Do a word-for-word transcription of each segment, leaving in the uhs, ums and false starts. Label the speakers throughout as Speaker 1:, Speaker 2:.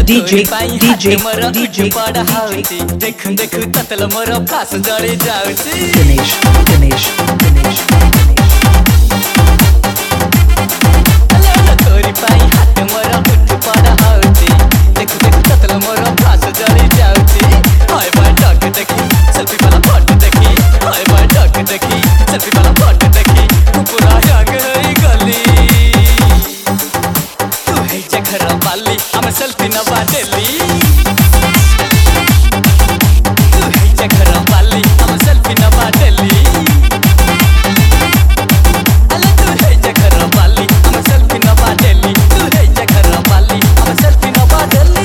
Speaker 1: DJ DJ DJ
Speaker 2: देख देख ततल मोर फास जड़ी जाउची
Speaker 1: Ganesh Ganesh Ganesh
Speaker 2: तोरी पाई हाथ मोर उठ पड़ा हाउची देख देख ततल मोर फास जड़ी जाउची हाय बाय टक देखी सेल्फी वाला फोटो देखी हाय बाय टक देखी सेल्फी वाला फोटो देखी पूरा रंग है गली तू है जखर वाली हम सेल्फी न बाटेली तू है जखर वाली हम सेल्फी न बाटेली अले तू है जखर वाली हम सेल्फी न बाटेली तू है जखर वाली हम सेल्फी न बाटेली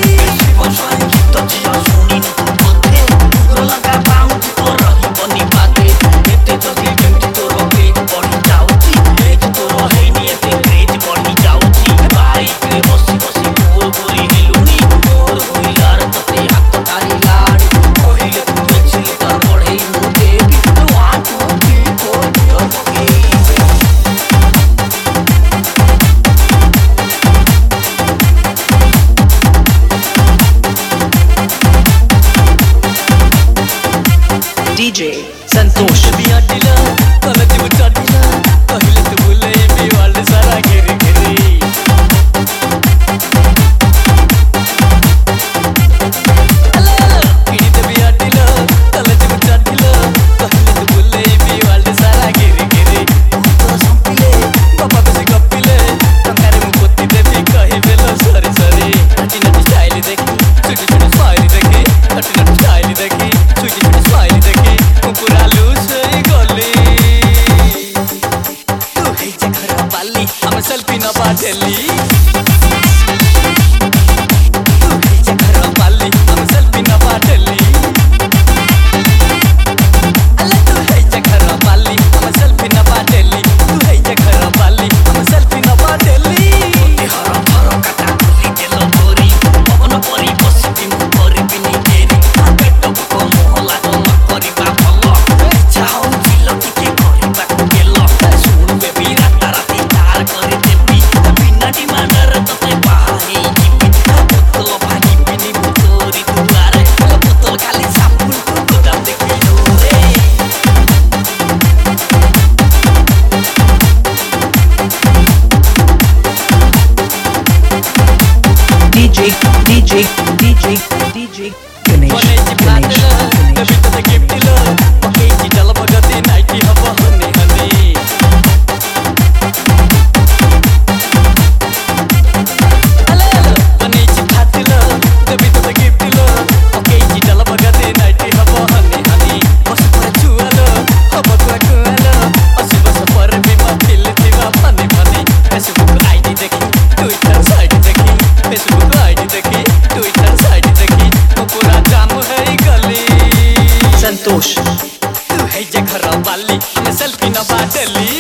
Speaker 1: DJ Santosh
Speaker 2: बिया टिला कलच बुचा टिला पहले तू भूले भी वाले सारा गिर गिरी अला किनी ते बिया टिला कलच बुचा टिला पहले तू भूले भी वाले सारा गिर गिरी तो संपिले पापा बसी गप्पिले टंकारे मु पोती देवी कहि बेलो सरी सरी नटी नटी स्टाइल देखी छुटी छुटी स्माइल देखी नटी नटी स्टाइल देखी छुटी छुटी स्माइल देखी पूरा लूस है गली तू है जखर वाली हम सेल्फी न बाटेली तू है जखर वाली हम सेल्फी न बाटेली अले तू है जखर वाली हम सेल्फी न बाटेली तू है जखर वाली हम सेल्फी न बाटेली हर हर कटा खुली देलो गोरी पवन परी बसिबी मु परी बिनी केरी पेट को मोहला तो करी बा
Speaker 1: DJ DJ DJ DJ Ganesh Ganesh Ganesh
Speaker 2: Santosh तू है जखर वाली हम सेल्फी न बाटेली